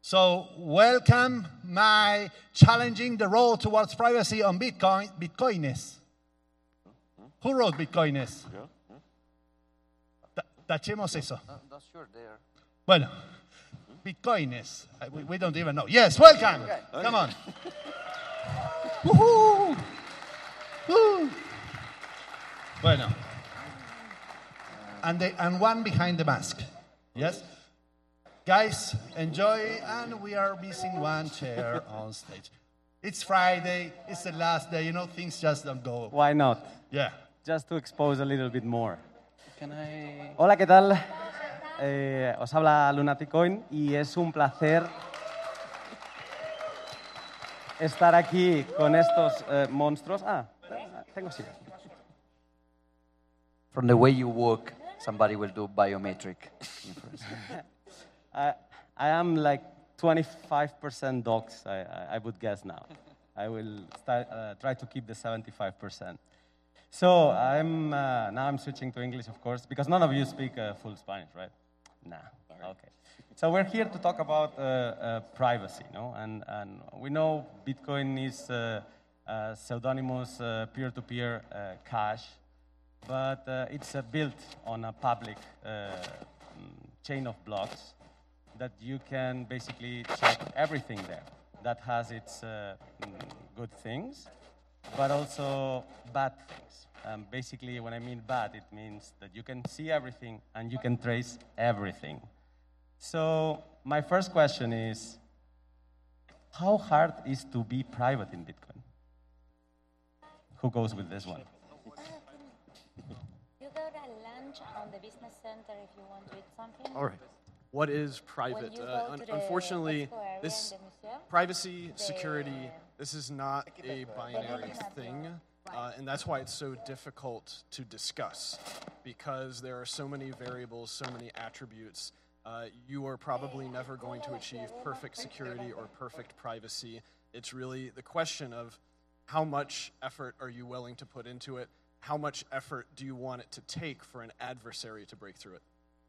So welcome my challenging the road towards privacy on Bitcoin, Bitcoines. Who wrote Bitcoines? Tachemos eso. That's sure there. Bueno, Bitcoines. We don't even know. Yes, welcome. Okay. Come on. Woohoo. Woo. Bueno. And one behind the mask. Yes? Guys, enjoy, and we are missing one chair on stage. It's Friday, it's the last day, things just don't go. Why not? Yeah. Just to expose a little bit more. Can I... Hola, ¿qué tal? Os habla Lunaticoin y es un placer estar aquí con estos monstruos. Tengo silla. From the way you walk, somebody will do biometric. I am like 25% dogs, I would guess now. I will try to keep the 75%. So now I'm switching to English, of course, because none of you speak full Spanish, right? Nah. Okay. So we're here to talk about privacy, and we know Bitcoin is pseudonymous peer-to-peer cash, but it's built on a public chain of blocks that you can basically check everything there. That has its good things, but also bad things. Basically, when I mean bad, it means that you can see everything and you can trace everything. So my first question is, how hard is to be private in Bitcoin? Who goes with this one? You go to lunch on the business center if you want to eat something. All right. What is private? Unfortunately, this privacy, security, this is not a binary thing, and that's why it's so difficult to discuss, because there are so many variables, so many attributes. You are probably never going to achieve perfect security or perfect privacy. It's really the question of how much effort are you willing to put into it? How much effort do you want it to take for an adversary to break through it?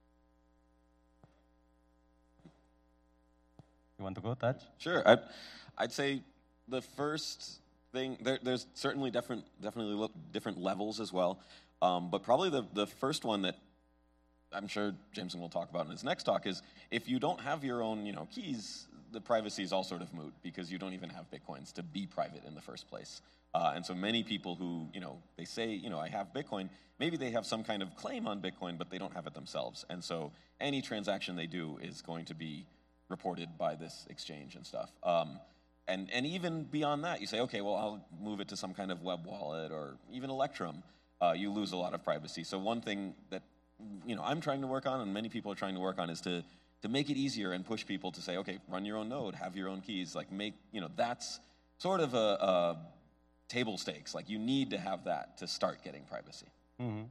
You want to go, Taj? Sure. I'd say the first thing, there's certainly definitely different levels as well, but probably the first one that I'm sure Jameson will talk about in his next talk is if you don't have your own keys, the privacy is all sort of moot because you don't even have Bitcoins to be private in the first place. And so many people who, they say, I have Bitcoin, maybe they have some kind of claim on Bitcoin, but they don't have it themselves. And so any transaction they do is going to be reported by this exchange and stuff. And even beyond that, you say, okay, well, I'll move it to some kind of web wallet or even Electrum. You lose a lot of privacy. So one thing that, I'm trying to work on and many people are trying to work on is to make it easier and push people to say, okay, run your own node, have your own keys. Like that's sort of a table stakes. Like you need to have that to start getting privacy. Mm-hmm.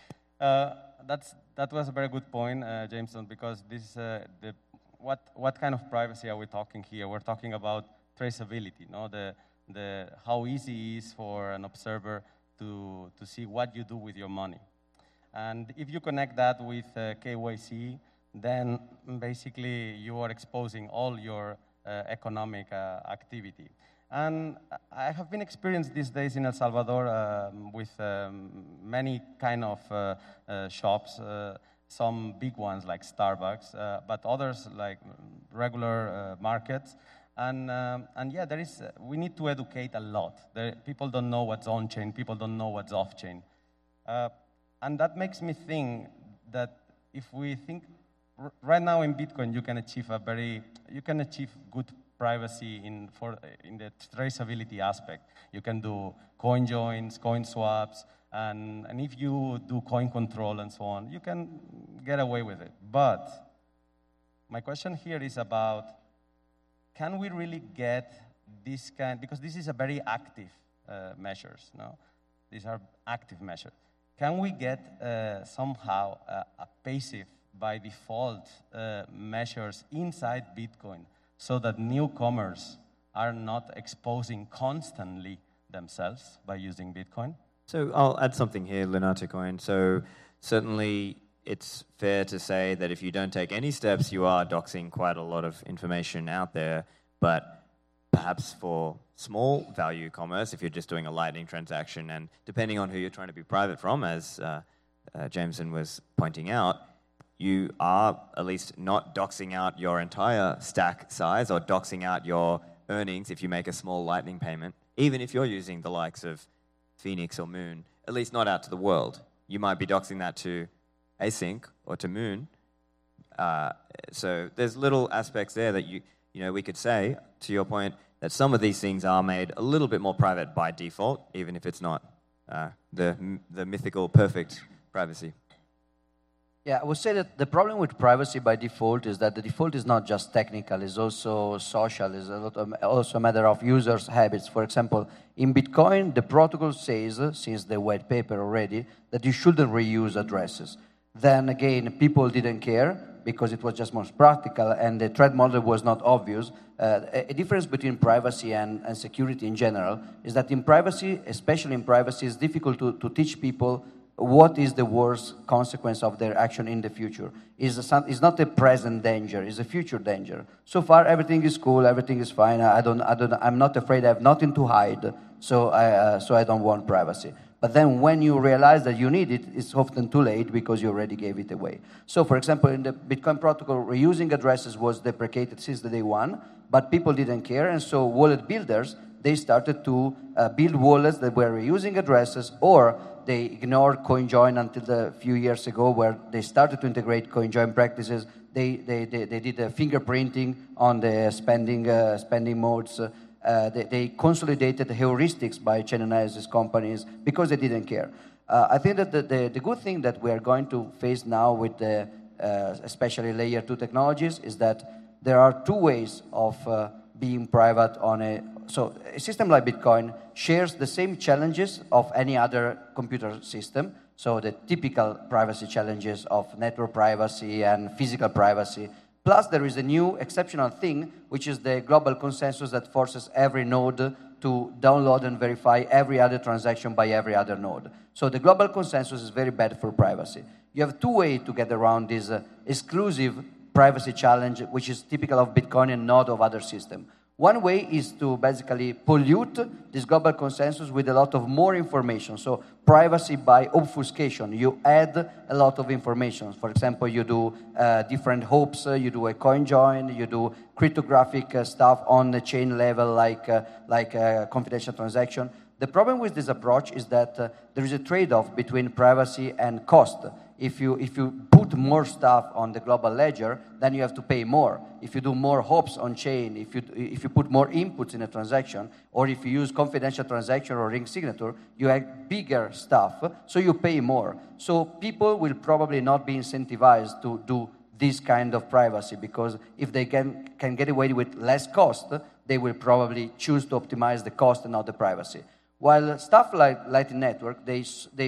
That was a very good point, Jameson, because this what kind of privacy are we talking here? We're talking about traceability, the how easy it is for an observer to see what you do with your money. And if you connect that with KYC, then basically you are exposing all your economic activity. And I have been experienced these days in El Salvador with many kind of shops, some big ones like Starbucks, but others like regular markets. And yeah, we need to educate a lot. People don't know what's on-chain, people don't know what's off-chain. And that makes me think that if we think right now in Bitcoin, you can achieve good privacy in the traceability aspect. You can do coin joins, coin swaps, and if you do coin control and so on, you can get away with it. But my question here is about, can we really get this kind, because this is a very active measures, no? These are active measures. Can we get somehow a passive by default measures inside Bitcoin so that newcomers are not exposing constantly themselves by using Bitcoin? So I'll add something here, Lunaticoin. So certainly it's fair to say that if you don't take any steps, you are doxing quite a lot of information out there. But perhaps for small value commerce, if you're just doing a Lightning transaction, and depending on who you're trying to be private from, as Jameson was pointing out, you are at least not doxing out your entire stack size or doxing out your earnings if you make a small Lightning payment, even if you're using the likes of Phoenix or Moon, at least not out to the world. You might be doxing that to Async or to Moon. So there's little aspects there that we could say, to your point, that some of these things are made a little bit more private by default, even if it's not the mythical perfect privacy. Yeah, I would say that the problem with privacy by default is that the default is not just technical, it's also social, it's also a matter of users' habits. For example, in Bitcoin, the protocol says, since the white paper already, that you shouldn't reuse addresses. Then again, people didn't care because it was just more practical and the threat model was not obvious. A difference between privacy and security in general is that in privacy, especially in privacy, it's difficult to teach people what is the worst consequence of their action in the future. It's not a present danger, it's a future danger. So far, everything is cool, everything is fine. I'm not afraid, I have nothing to hide, so I don't want privacy. But then when you realize that you need it, it's often too late because you already gave it away. So for example, in the Bitcoin protocol, reusing addresses was deprecated since the day one, but people didn't care, and so wallet builders, they started to build wallets that were reusing addresses, or they ignored CoinJoin until a few years ago, where they started to integrate CoinJoin practices. They did fingerprinting on the spending modes. They consolidated heuristics by chain analysis companies because they didn't care. I think that the good thing that we are going to face now with the especially layer 2 technologies is that there are two ways of being private on so a system like Bitcoin shares the same challenges of any other computer system. So the typical privacy challenges of network privacy and physical privacy. Plus there is a new exceptional thing, which is the global consensus that forces every node to download and verify every other transaction by every other node. So the global consensus is very bad for privacy. You have two ways to get around this exclusive privacy challenge, which is typical of Bitcoin and not of other systems. One way is to basically pollute this global consensus with a lot of more information. So privacy by obfuscation. You add a lot of information. For example, you do different hopes, you do a coin join, you do cryptographic stuff on the chain level like confidential transaction. The problem with this approach is that there is a trade-off between privacy and cost. If you put more stuff on the global ledger, then you have to pay more. If you do more hops on chain, if you put more inputs in a transaction, or if you use confidential transaction or ring signature, you have bigger stuff, so you pay more. So people will probably not be incentivized to do this kind of privacy, because if they can get away with less cost, they will probably choose to optimize the cost and not the privacy. While stuff like Lightning Network, they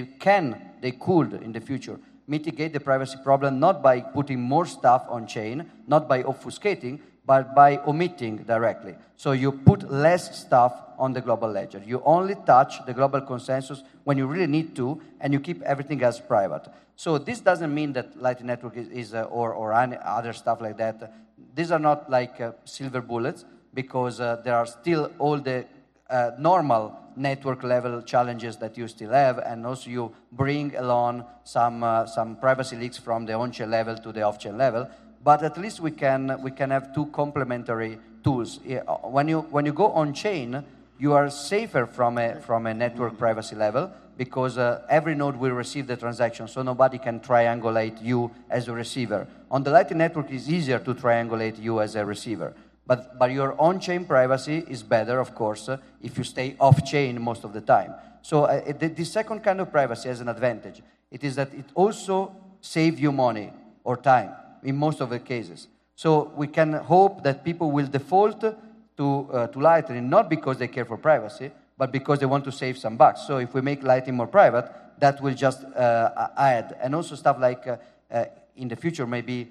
could in the future mitigate the privacy problem not by putting more stuff on chain, not by obfuscating, but by omitting directly. So you put less stuff on the global ledger. You only touch the global consensus when you really need to, and you keep everything else private. So this doesn't mean that Lightning Network or any other stuff like that. These are not like silver bullets, because there are still all the normal network level challenges that you still have, and also you bring along some privacy leaks from the on-chain level to the off-chain level. But at least we can have two complementary tools. When you go on-chain, you are safer from a network privacy level, because every node will receive the transaction, so nobody can triangulate you as a receiver. On the Lightning Network, it's easier to triangulate you as a receiver. But your on-chain privacy is better, of course, if you stay off-chain most of the time. So the second kind of privacy has an advantage. It is that it also saves you money or time in most of the cases. So we can hope that people will default to Lightning, not because they care for privacy, but because they want to save some bucks. So if we make Lightning more private, that will just add. And also stuff like, in the future, maybe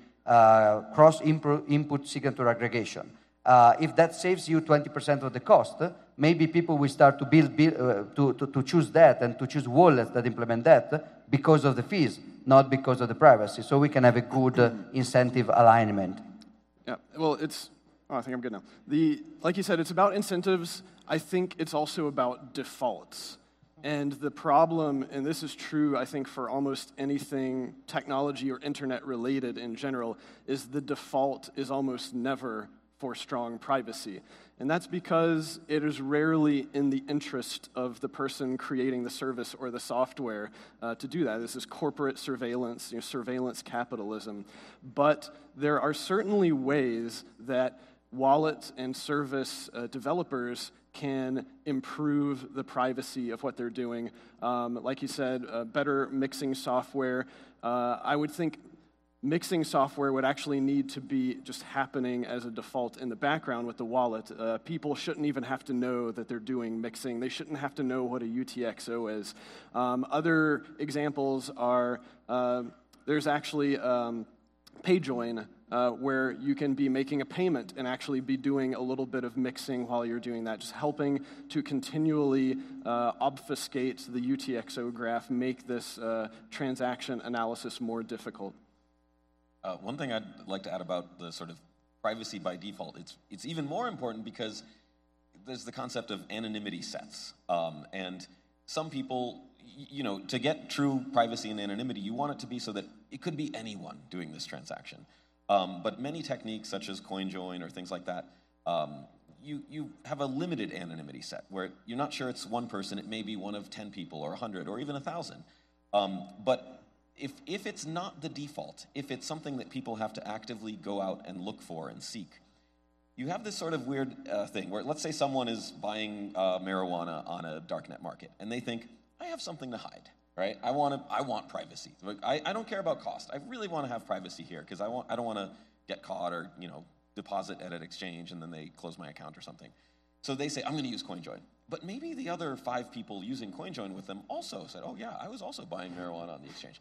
cross-input signature aggregation. If that saves you 20% of the cost, maybe people will start to to choose that and to choose wallets that implement that because of the fees. not because of the privacy. So we can have a good incentive alignment. Yeah, well, I think I'm good now. Like you said, it's about incentives. I think it's also about defaults. And the problem, and this is true, I think, for almost anything technology or internet related in general, is the default is almost never for strong privacy. And that's because it is rarely in the interest of the person creating the service or the software to do that. This is corporate surveillance, surveillance capitalism. But there are certainly ways that wallet and service developers can improve the privacy of what they're doing. Like you said, better mixing software. I would think mixing software would actually need to be just happening as a default in the background with the wallet. People shouldn't even have to know that they're doing mixing. They shouldn't have to know what a UTXO is. Other examples are, there's actually PayJoin, where you can be making a payment and actually be doing a little bit of mixing while you're doing that, just helping to continually obfuscate the UTXO graph, make this transaction analysis more difficult. One thing I'd like to add about the sort of privacy by default, it's even more important because there's the concept of anonymity sets. And some people, to get true privacy and anonymity, you want it to be so that it could be anyone doing this transaction. But many techniques, such as CoinJoin or things like that, you have a limited anonymity set where you're not sure it's one person, it may be one of 10 people or 100 or even 1,000. But if it's not the default, if it's something that people have to actively go out and look for and seek, you have this sort of weird thing where, let's say someone is buying marijuana on a darknet market, and they think, I have something to hide, right? I want privacy. I don't care about cost. I really want to have privacy here because I don't want to get caught or deposit at an exchange and then they close my account or something. So they say, I'm going to use CoinJoin. But maybe the other 5 people using CoinJoin with them also said, oh yeah, I was also buying marijuana on the exchange.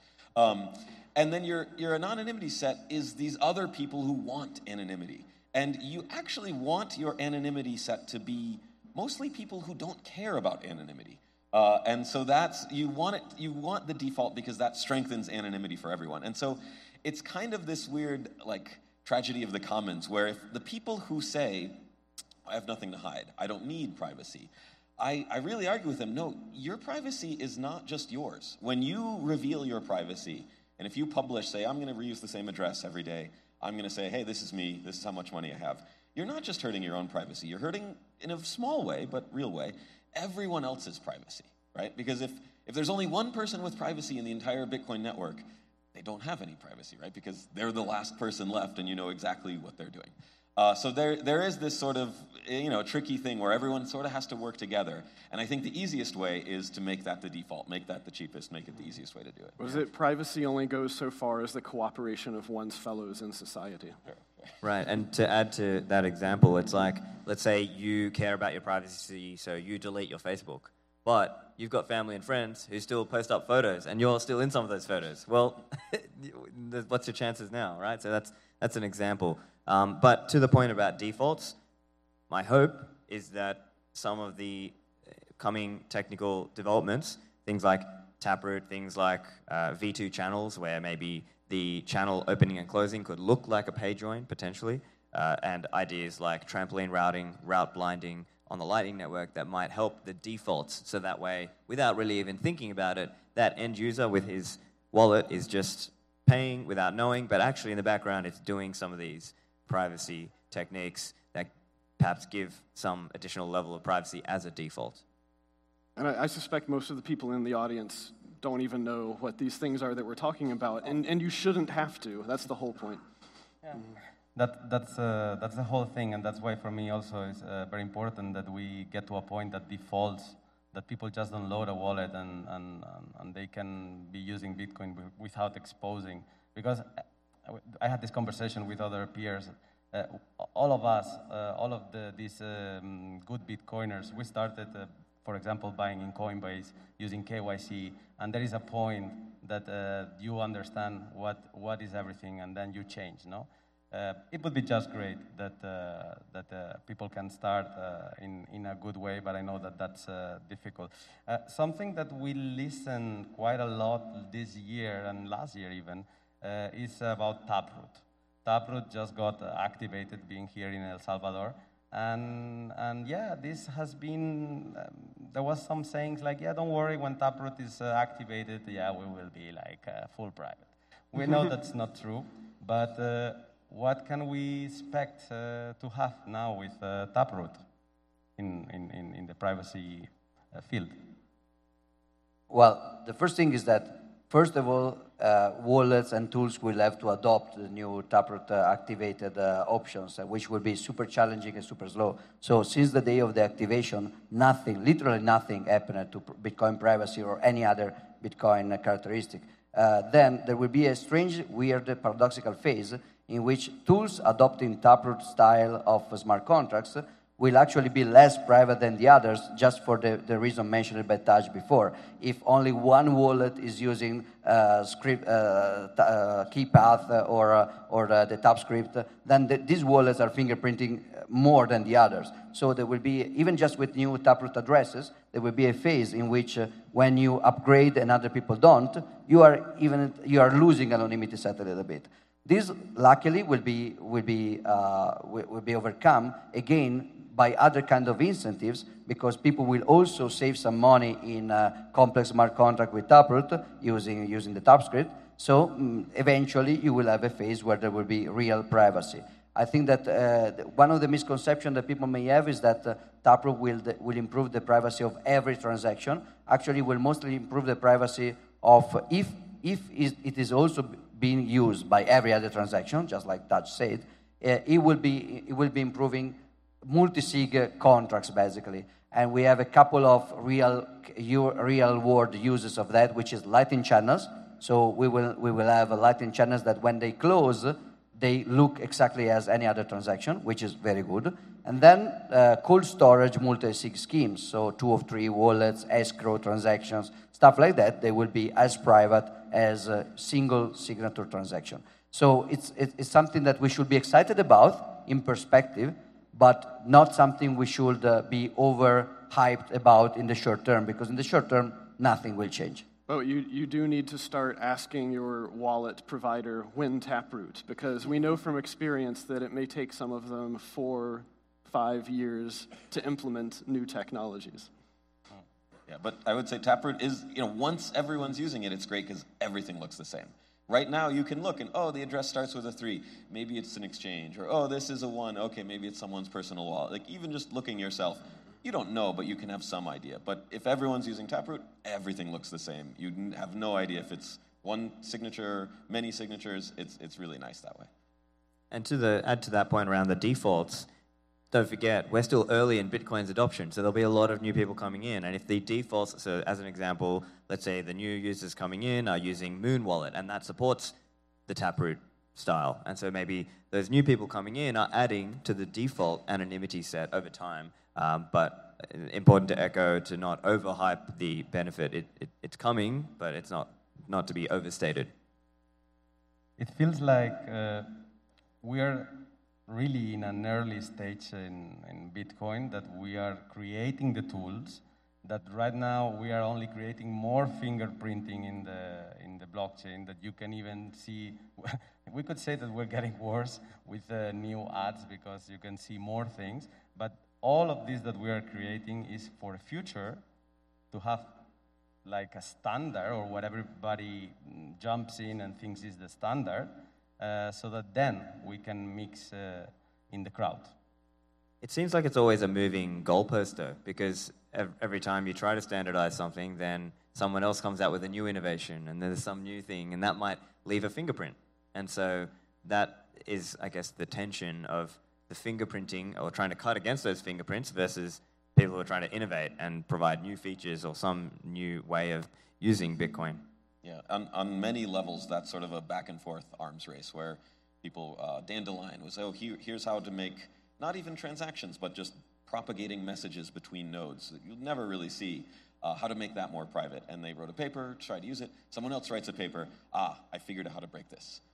And then your anonymity set is these other people who want anonymity. And you actually want your anonymity set to be mostly people who don't care about anonymity. And so you want the default because that strengthens anonymity for everyone. And so it's kind of this weird tragedy of the commons where if the people who say, I have nothing to hide, I don't need privacy, I really argue with them, no, your privacy is not just yours. When you reveal your privacy, and if you publish, say, I'm going to reuse the same address every day, I'm going to say, hey, this is me, this is how much money I have, you're not just hurting your own privacy, you're hurting, in a small way, but real way, everyone else's privacy, right? Because if there's only one person with privacy in the entire Bitcoin network, they don't have any privacy, right? Because they're the last person left and you know exactly what they're doing. So there is this sort of tricky thing where everyone sort of has to work together. And I think the easiest way is to make that the default, make that the cheapest, make it the easiest way to do it. Was it privacy only goes so far as the cooperation of one's fellows in society? Sure. Right, and to add to that example, it's like, let's say you care about your privacy, so you delete your Facebook. But you've got family and friends who still post up photos, and you're still in some of those photos. Well, what's your chances now, right? So that's an example. But to the point about defaults, my hope is that some of the coming technical developments, things like Taproot, things like V2 channels, where maybe the channel opening and closing could look like a PayJoin, potentially, and ideas like trampoline routing, route blinding on the Lightning Network that might help the defaults, so that way, without really even thinking about it, that end user with his wallet is just paying without knowing, but actually in the background it's doing some of these privacy techniques that perhaps give some additional level of privacy as a default. And I suspect most of the people in the audience don't even know what these things are that we're talking about, and you shouldn't have to. That's the whole point. Yeah. That's the whole thing, and that's why for me also it's very important that we get to a point that defaults, that people just don't load a wallet and they can be using Bitcoin without exposing. Because I had this conversation with other peers. All of us, these good Bitcoiners, we started, for example, buying in Coinbase using KYC, and there is a point that you understand what is everything, and then you change, no? it would be just great that people can start in a good way, but I know that that's difficult. Something that we listen quite a lot this year and last year even is about Taproot. Taproot just got activated being here in El Salvador. And yeah, this has been, there was some sayings like, yeah, don't worry, when Taproot is activated, yeah, we will be like full private. We know that's not true, but what can we expect to have now with Taproot in the privacy field? Well, the first thing is that, first of all, wallets and tools will have to adopt the new Taproot activated options, which will be super challenging and super slow. So since the day of the activation, nothing, literally nothing happened to Bitcoin privacy or any other Bitcoin characteristic. Then there will be a strange, weird, paradoxical phase in which tools adopting Taproot style of smart contracts will actually be less private than the others, just for the reason mentioned by Taj before. If only one wallet is using script, key path or the TapScript, then these wallets are fingerprinting more than the others. So there will be, even just with new Taproot addresses, there will be a phase in which when you upgrade and other people don't, you are losing anonymity set a little bit. This, luckily, will be overcome again by other kind of incentives, because people will also save some money in complex smart contract with Taproot using the TapScript. So eventually, you will have a phase where there will be real privacy. I think that one of the misconceptions that people may have is that Taproot will improve the privacy of every transaction. Actually, it will mostly improve the privacy of if it is also being used by every other transaction, just like Taj said. It will be improving multi-sig contracts basically, and we have a couple of real world uses of that, which is Lightning channels. So we will have Lightning channels that when they close, they look exactly as any other transaction, which is very good. And then cold storage multi-sig schemes, so 2 of 3 wallets, escrow transactions, stuff like that. They will be as private as a single signature transaction. So it's something that we should be excited about in perspective, but not something we should be overhyped about in the short term, because in the short term, nothing will change. But you do need to start asking your wallet provider when Taproot, because we know from experience that it may take some of them 4-5 years to implement new technologies. Yeah, but I would say Taproot is, once everyone's using it, it's great because everything looks the same. Right now, you can look and, the address starts with a 3. Maybe it's an exchange. Or, this is a 1. Okay, maybe it's someone's personal wallet. Like, even just looking yourself, you don't know, but you can have some idea. But if everyone's using Taproot, everything looks the same. You have no idea if it's one signature, many signatures. It's really nice that way. And add to that point around the defaults, don't forget, we're still early in Bitcoin's adoption, so there'll be a lot of new people coming in. And if the defaults, so as an example, let's say the new users coming in are using Moon Wallet, and that supports the Taproot style. And so maybe those new people coming in are adding to the default anonymity set over time. But important to echo, to not overhype the benefit. It's coming, but it's not to be overstated. It feels like we are really in an early stage in Bitcoin, that we are creating the tools, that right now we are only creating more fingerprinting in the blockchain, that you can even see. We could say that we're getting worse with new ads because you can see more things, but all of this that we are creating is for the future to have like a standard, or what everybody jumps in and thinks is the standard, so that then we can mix in the crowd. It seems like it's always a moving goalpost, though, because every time you try to standardize something, then someone else comes out with a new innovation, and there's some new thing, and that might leave a fingerprint. And so that is, I guess, the tension of the fingerprinting, or trying to cut against those fingerprints, versus people who are trying to innovate and provide new features or some new way of using Bitcoin. Yeah, on many levels, that's sort of a back and forth arms race where people, Dandelion was, here's how to make not even transactions, but just propagating messages between nodes that you'll never really see, how to make that more private. And they wrote a paper, tried to use it. Someone else writes a paper, I figured out how to break this.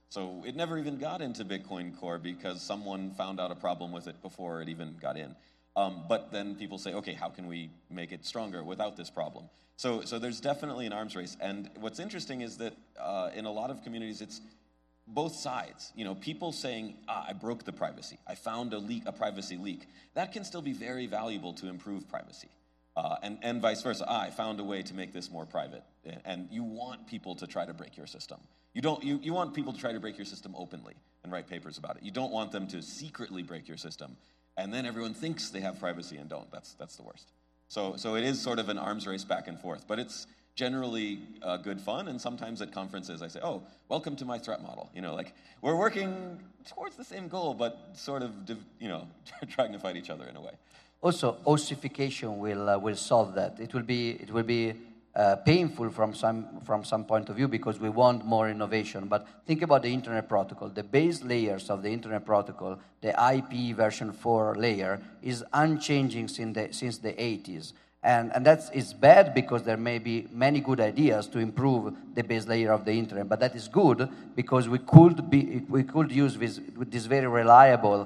So it never even got into Bitcoin Core because someone found out a problem with it before it even got in. But then people say, okay, how can we make it stronger without this problem? So there's definitely an arms race. And what's interesting is that in a lot of communities, it's both sides. You know, people saying, I broke the privacy. I found a privacy leak. That can still be very valuable to improve privacy. And vice versa. I found a way to make this more private. And you want people to try to break your system. You want people to try to break your system openly and write papers about it. You don't want them to secretly break your system, and then everyone thinks they have privacy and don't. That's the worst. So it is sort of an arms race back and forth, but it's generally good fun. And sometimes at conferences I say, "Oh, welcome to my threat model." You know, like we're working towards the same goal, but sort of trying to fight each other in a way. Also, ossification will solve that. It will be painful from some point of view because we want more innovation. But think about the Internet Protocol. The base layers of the Internet Protocol, the IP version 4 layer, is unchanging since the 80s. And that is bad because there may be many good ideas to improve the base layer of the internet, but that is good because we could use with this very reliable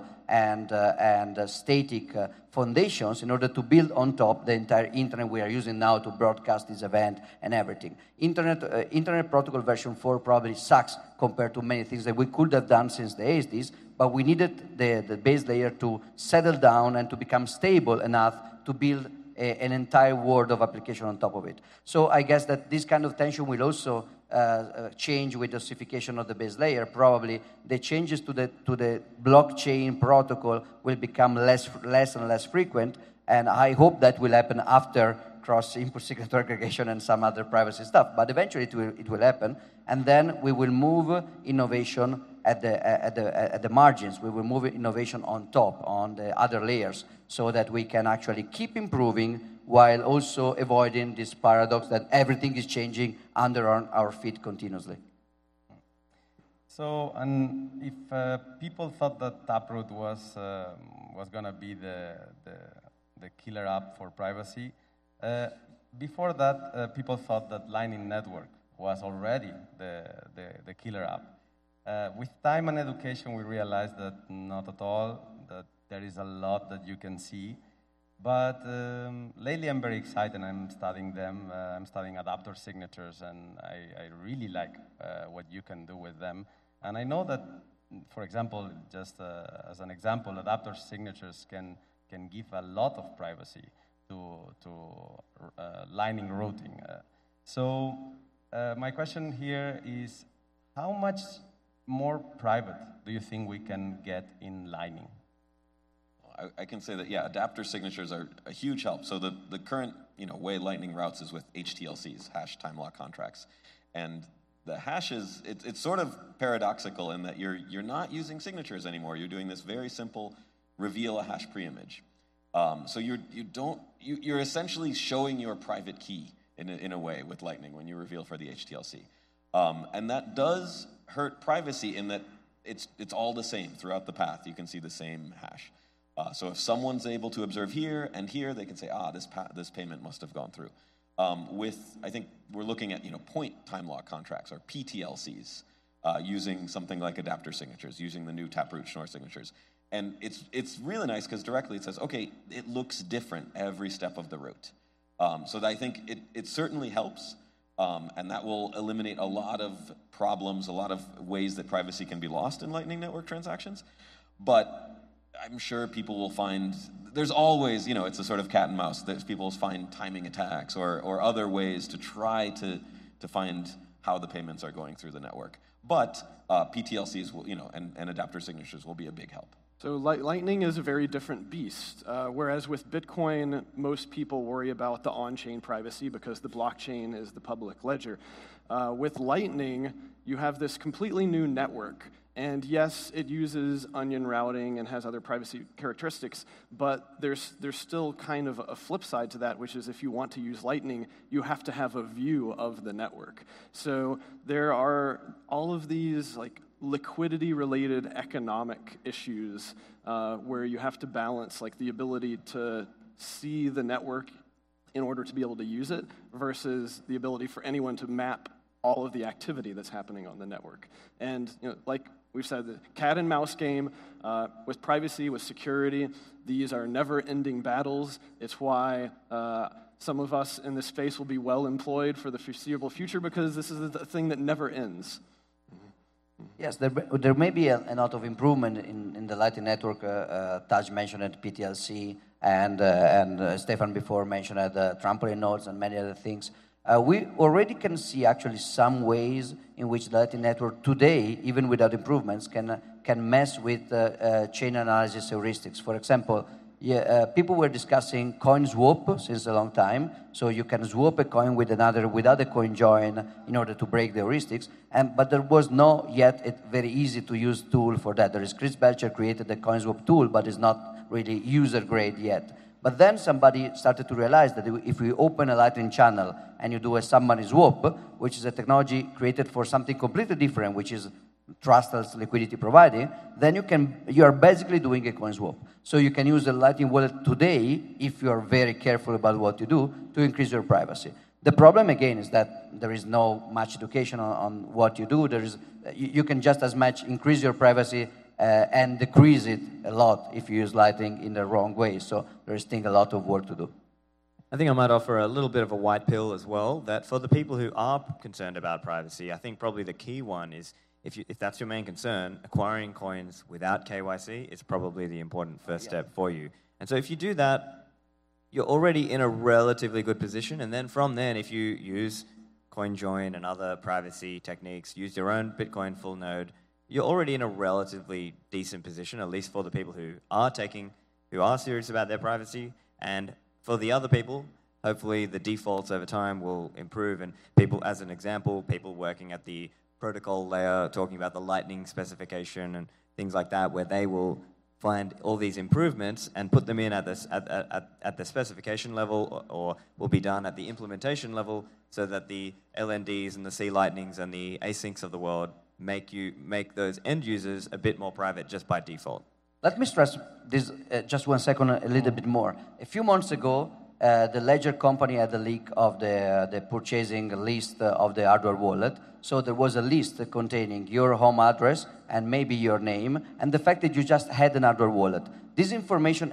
and static foundations in order to build on top the entire internet we are using now to broadcast this event and everything. Internet Protocol version 4 probably sucks compared to many things that we could have done since the 80s, but we needed the base layer to settle down and to become stable enough to build an entire world of application on top of it. So I guess that this kind of tension will also change with the ossification of the base layer. Probably the changes to the blockchain protocol will become less and less frequent, and I hope that will happen after cross-input signature aggregation and some other privacy stuff. But eventually it will happen, and then we will move innovation at the margins. We will move innovation on top, on the other layers, so that we can actually keep improving while also avoiding this paradox that everything is changing under our feet continuously. So, and if people thought that Taproot was going to be the killer app for privacy, before that, people thought that Lightning Network was already the killer app. With time and education, we realized that not at all, that there is a lot that you can see. But lately I'm very excited. I'm studying them. I'm studying adapter signatures, and I really like what you can do with them. And I know that, for example, just as an example, adapter signatures can give a lot of privacy to Lightning routing. So my question here is, how much more private do you think we can get in Lightning? I can say that, yeah, adapter signatures are a huge help. So the current way Lightning routes is with HTLCs, hash time lock contracts. And the hashes, it's sort of paradoxical in that you're not using signatures anymore. You're doing this very simple reveal a hash preimage. So you're essentially showing your private key in a way with Lightning when you reveal for the HTLC. And that does hurt privacy in that it's all the same throughout the path. You can see the same hash. So if someone's able to observe here and here, they can say, this payment must have gone through. I think we're looking at point time lock contracts, or PTLCs, using something like adapter signatures, using the new Taproot Schnorr signatures. And it's really nice because directly it says, okay, it looks different every step of the route. So I think it certainly helps, and that will eliminate a lot of problems, a lot of ways that privacy can be lost in Lightning Network transactions. But I'm sure people will find, there's always, it's a sort of cat and mouse. People will find timing attacks or other ways to try to find how the payments are going through the network. But PTLCs will, and adapter signatures will be a big help. So Lightning is a very different beast. Whereas with Bitcoin, most people worry about the on-chain privacy because the blockchain is the public ledger. With Lightning, you have this completely new network. And yes, it uses onion routing and has other privacy characteristics, but there's still kind of a flip side to that, which is if you want to use Lightning, you have to have a view of the network. So there are all of these liquidity-related economic issues where you have to balance the ability to see the network in order to be able to use it versus the ability for anyone to map all of the activity that's happening on the network. And like we've said, the cat and mouse game with privacy, with security, these are never-ending battles. It's why some of us in this space will be well employed for the foreseeable future, because this is a thing that never ends. Yes, there may be a lot of improvement in the Lightning Network. Taj mentioned PTLC, and Stefan before mentioned trampoline nodes and many other things. We already can see actually some ways in which the Lightning Network today, even without improvements, can mess with chain analysis heuristics. For example, people were discussing coin swap since a long time, so you can swap a coin with another without a coin join in order to break the heuristics, but there was not yet a very easy to use tool for that. There is Chris Belcher created the coin swap tool, but it's not really user grade yet. But then somebody started to realize that if we open a Lightning channel and you do a submoney swap, which is a technology created for something completely different, which is trustless liquidity providing, then you are basically doing a coin swap. So you can use the Lightning wallet today, if you are very careful about what you do, to increase your privacy. The problem, again, is that there is no much education on what you do. You can just as much increase your privacy and decrease it a lot if you use Lightning in the wrong way. So there is still a lot of work to do. I think I might offer a little bit of a white pill as well, that for the people who are concerned about privacy, I think probably the key one is, if that's your main concern, acquiring coins without KYC is probably the important first step for you. And so if you do that, you're already in a relatively good position. And then from then, if you use CoinJoin and other privacy techniques, use your own Bitcoin full node, you're already in a relatively decent position, at least for the people who are serious about their privacy. And for the other people, hopefully the defaults over time will improve. And people, as an example, people working at the protocol layer, talking about the Lightning specification and things like that, where they will find all these improvements and put them in at the specification level, or will be done at the implementation level, so that the LNDs and the C Lightnings and the asyncs of the world make those end users a bit more private just by default. Let me stress this just 1 second a little bit more. A few months ago, the Ledger company had a leak of the purchasing list of the hardware wallet. So there was a list containing your home address and maybe your name, and the fact that you just had an hardware wallet. This information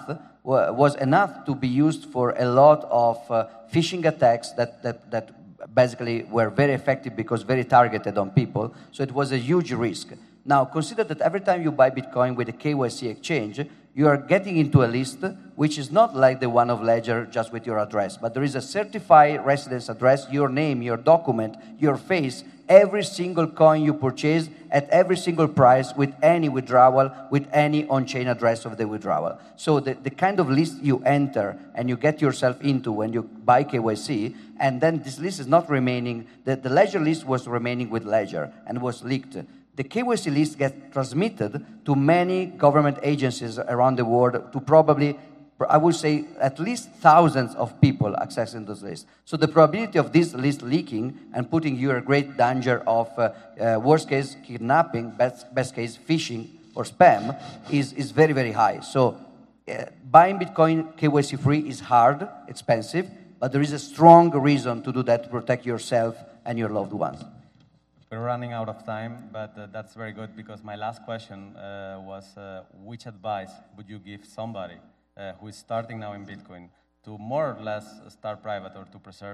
was enough to be used for a lot of phishing attacks that basically were very effective because very targeted on people. So it was a huge risk. Now, consider that every time you buy Bitcoin with a KYC exchange, you are getting into a list which is not like the one of Ledger, just with your address, but there is a certified residence address, your name, your document, your face, every single coin you purchase at every single price with any withdrawal, with any on-chain address of the withdrawal. So the kind of list you enter and you get yourself into when you buy KYC, and then this list is not remaining, the Ledger list was remaining with Ledger and was leaked. The KYC list gets transmitted to many government agencies around the world, to probably, I would say, at least thousands of people accessing this list. So the probability of this list leaking and putting you in great danger of worst case kidnapping, best case phishing or spam is very, very high. So buying Bitcoin KYC free is hard, expensive, but there is a strong reason to do that to protect yourself and your loved ones. We're running out of time, but that's very good, because my last question was which advice would you give somebody who is starting now in Bitcoin to more or less start private or to preserve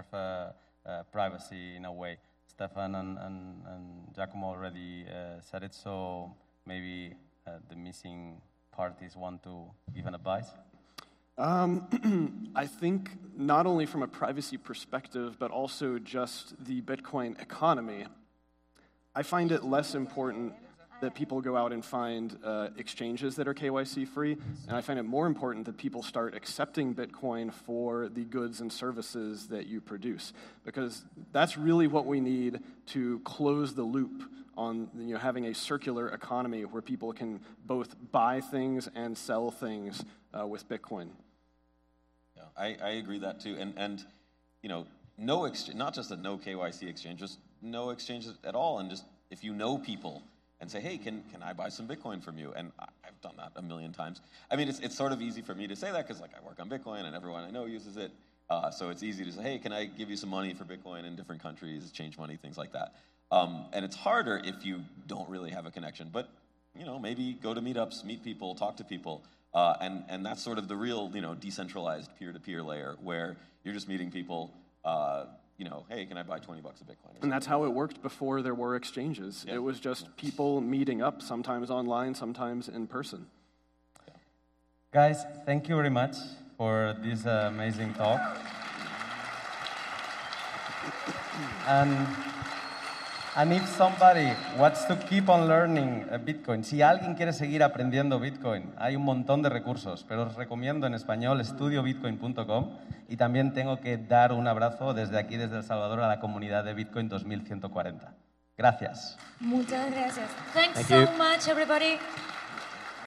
privacy in a way? Stefan and Giacomo already said it, so maybe the missing parties want to give an advice? I think not only from a privacy perspective, but also just the Bitcoin economy, I find it less important that people go out and find exchanges that are KYC free, and I find it more important that people start accepting Bitcoin for the goods and services that you produce, because that's really what we need to close the loop on having a circular economy where people can both buy things and sell things with Bitcoin. Yeah, I agree that too, and no exchange, not just a no KYC exchange, just no exchanges at all, and just if you know people and say, hey, can I buy some Bitcoin from you? And I've done that a million times. I mean, it's sort of easy for me to say that because I work on Bitcoin and everyone I know uses it. So it's easy to say, hey, can I give you some money for Bitcoin in different countries, change money, things like that. And it's harder if you don't really have a connection. But maybe go to meetups, meet people, talk to people. And that's sort of the real, decentralized peer-to-peer layer where you're just meeting people, hey, can I buy $20 of Bitcoin? And that's how it worked before there were exchanges. Yeah. It was just people meeting up, sometimes online, sometimes in person. Yeah. Guys, thank you very much for this amazing talk. And if somebody wants to keep on learning Bitcoin, si alguien quiere seguir aprendiendo Bitcoin, hay un montón de recursos, pero os recomiendo en español estudiobitcoin.com y también tengo que dar un abrazo desde aquí, desde El Salvador, a la comunidad de Bitcoin 2140. Gracias. Muchas gracias. Thanks so much, everybody.